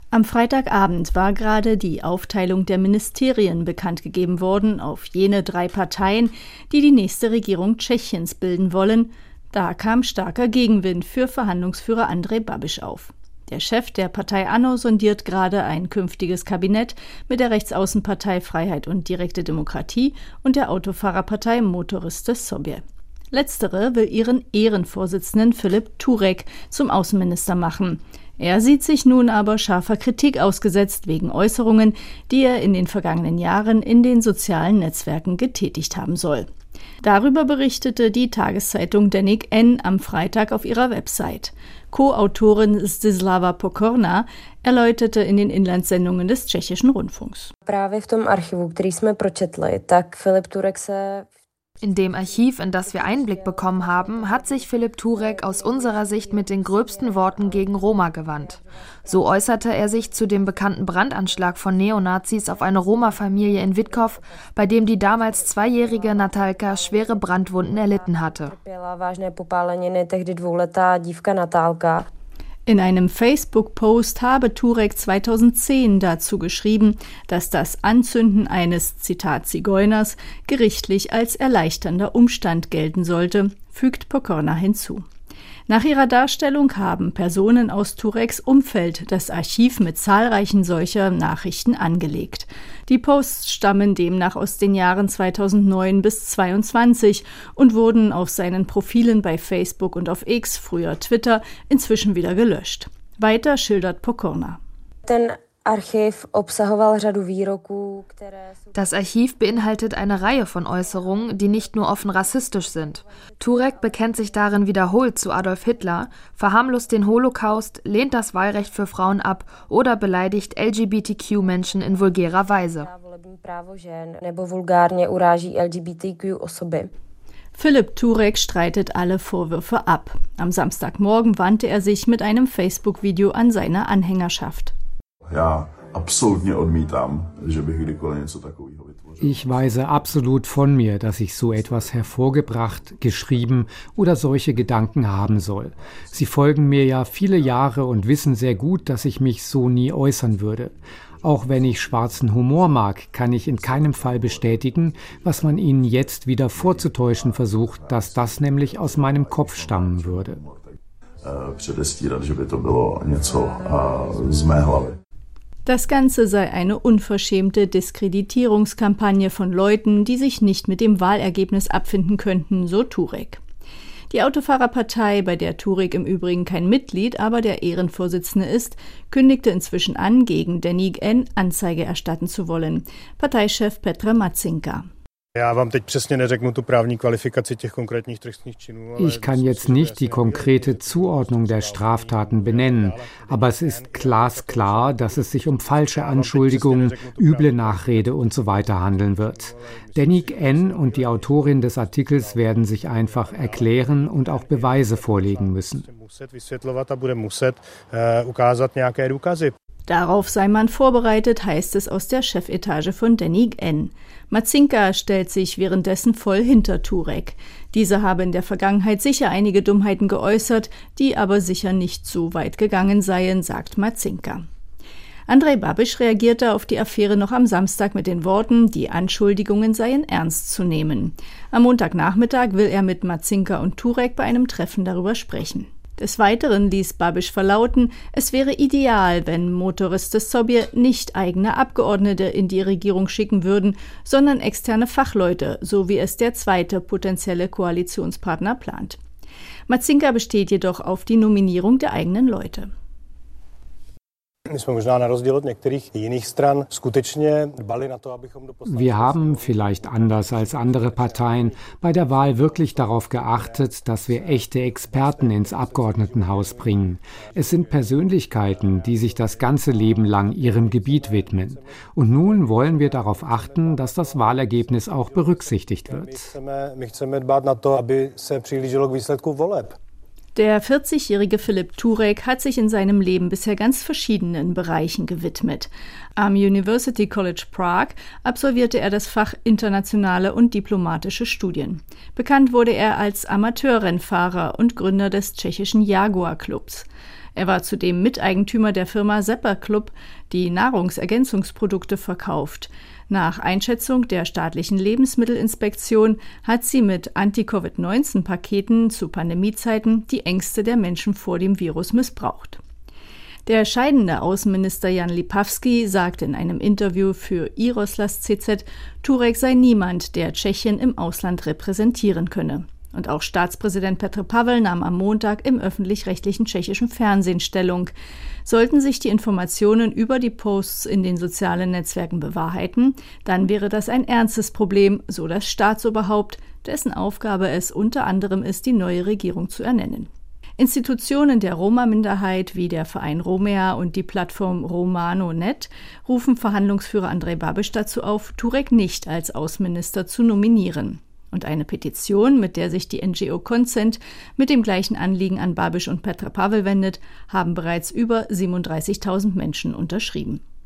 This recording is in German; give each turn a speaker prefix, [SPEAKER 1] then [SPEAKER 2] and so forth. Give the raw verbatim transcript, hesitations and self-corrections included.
[SPEAKER 1] Am Freitagabend war gerade die Aufteilung der Ministerien bekannt gegeben worden auf jene drei Parteien, die die nächste Regierung Tschechiens bilden wollen. Da kam starker Gegenwind für Verhandlungsführer Andrej Babiš auf. Der Chef der Partei ANO sondiert gerade ein künftiges Kabinett mit der Rechtsaußenpartei Freiheit und direkte Demokratie und der Autofahrerpartei Motoristy Sobě. Letztere will ihren Ehrenvorsitzenden Filip Turek zum Außenminister machen. Er sieht sich nun aber scharfer Kritik ausgesetzt wegen Äußerungen, die er in den vergangenen Jahren in den sozialen Netzwerken getätigt haben soll. Darüber berichtete die Tageszeitung Deník N am Freitag auf ihrer Website. Co-Autorin Zdzislava Pokorná erläuterte in den Inlandssendungen des tschechischen Rundfunks.
[SPEAKER 2] Právě v tom archivu, který jsme pročetli, tak Filip Turek se
[SPEAKER 3] In dem Archiv, in das wir Einblick bekommen haben, hat sich Filip Turek aus unserer Sicht mit den gröbsten Worten gegen Roma gewandt. So äußerte er sich zu dem bekannten Brandanschlag von Neonazis auf eine Roma-Familie in Witkov, bei dem die damals zweijährige Natalka schwere Brandwunden erlitten hatte.
[SPEAKER 1] In einem Facebook-Post habe Turek zweitausendzehn dazu geschrieben, dass das Anzünden eines, Zitat, Zigeuners gerichtlich als erleichternder Umstand gelten sollte, fügt Pokorná hinzu. Nach ihrer Darstellung haben Personen aus Tureks Umfeld das Archiv mit zahlreichen solcher Nachrichten angelegt. Die Posts stammen demnach aus den Jahren zweitausendneun bis zweitausendzweiundzwanzig und wurden auf seinen Profilen bei Facebook und auf X, früher Twitter, inzwischen wieder gelöscht. Weiter schildert Pokorná.
[SPEAKER 3] Das Archiv beinhaltet eine Reihe von Äußerungen, die nicht nur offen rassistisch sind. Turek bekennt sich darin wiederholt zu Adolf Hitler, verharmlost den Holocaust, lehnt das Wahlrecht für Frauen ab oder beleidigt L G B T Q-Menschen in vulgärer Weise.
[SPEAKER 1] Filip Turek streitet alle Vorwürfe ab. Am Samstagmorgen wandte er sich mit einem Facebook-Video an seine Anhängerschaft.
[SPEAKER 4] Ja, absolutně odmítám, že bych kdykoliv něco takového vytvořil.
[SPEAKER 5] Ich weise absolut von mir, dass ich so etwas hervorgebracht, geschrieben oder solche Gedanken haben soll. Sie folgen mir ja viele Jahre und wissen sehr gut, dass ich mich so nie äußern würde. Auch wenn ich schwarzen Humor mag, kann ich in keinem Fall bestätigen, was man Ihnen jetzt wieder vorzutäuschen versucht, dass das nämlich aus meinem Kopf stammen würde.
[SPEAKER 4] Předestírat, že by to bylo něco z mé hlavy.
[SPEAKER 1] Das Ganze sei eine unverschämte Diskreditierungskampagne von Leuten, die sich nicht mit dem Wahlergebnis abfinden könnten, so Turek. Die Autofahrerpartei, bei der Turek im Übrigen kein Mitglied, aber der Ehrenvorsitzende ist, kündigte inzwischen an, gegen Deník N Anzeige erstatten zu wollen. Parteichef Petr Matzinka.
[SPEAKER 5] Ich kann jetzt nicht die konkrete Zuordnung der Straftaten benennen, aber es ist glasklar, dass es sich um falsche Anschuldigungen, üble Nachrede und so weiter handeln wird. Deník N und die Autorin des Artikels werden sich einfach erklären und auch Beweise vorlegen müssen.
[SPEAKER 1] Darauf sei man vorbereitet, heißt es aus der Chefetage von Deník N. Matzinka stellt sich währenddessen voll hinter Turek. Dieser habe in der Vergangenheit sicher einige Dummheiten geäußert, die aber sicher nicht so weit gegangen seien, sagt Matzinka. Andrej Babiš reagierte auf die Affäre noch am Samstag mit den Worten, die Anschuldigungen seien ernst zu nehmen. Am Montagnachmittag will er mit Matzinka und Turek bei einem Treffen darüber sprechen. Des Weiteren ließ Babiš verlauten, es wäre ideal, wenn Motoristy Sobě nicht eigene Abgeordnete in die Regierung schicken würden, sondern externe Fachleute, so wie es der zweite potenzielle Koalitionspartner plant. Matzinka besteht jedoch auf die Nominierung der eigenen Leute.
[SPEAKER 5] Wir haben vielleicht anders als andere Parteien bei der Wahl wirklich darauf geachtet, dass wir echte Experten ins Abgeordnetenhaus bringen. Es sind Persönlichkeiten, die sich das ganze Leben lang ihrem Gebiet widmen. Und nun wollen wir darauf achten, dass das Wahlergebnis auch berücksichtigt wird.
[SPEAKER 1] Der vierzigjährige Filip Turek hat sich in seinem Leben bisher ganz verschiedenen Bereichen gewidmet. Am University College Prague absolvierte er das Fach Internationale und Diplomatische Studien. Bekannt wurde er als Amateurrennfahrer und Gründer des tschechischen Jaguar-Clubs. Er war zudem Miteigentümer der Firma Sepper Club, die Nahrungsergänzungsprodukte verkauft. Nach Einschätzung der staatlichen Lebensmittelinspektion hat sie mit Anti-Covid neunzehn Paketen zu Pandemiezeiten die Ängste der Menschen vor dem Virus missbraucht. Der scheidende Außenminister Jan Lipavský sagte in einem Interview für i Rozhlas C Z, Turek sei niemand, der Tschechien im Ausland repräsentieren könne. Und auch Staatspräsident Petr Pavel nahm am Montag im öffentlich-rechtlichen tschechischen Fernsehen Stellung. Sollten sich die Informationen über die Posts in den sozialen Netzwerken bewahrheiten, dann wäre das ein ernstes Problem, so das Staatsoberhaupt, dessen Aufgabe es unter anderem ist, die neue Regierung zu ernennen. Institutionen der Roma-Minderheit wie der Verein Romea und die Plattform Romano Punkt net rufen Verhandlungsführer Andrej Babiš dazu auf, Turek nicht als Außenminister zu nominieren. Und eine Petition, mit der sich die N G O Consent mit dem gleichen Anliegen an Babiš und Petr Pavel wendet, haben bereits über siebenunddreißigtausend Menschen unterschrieben.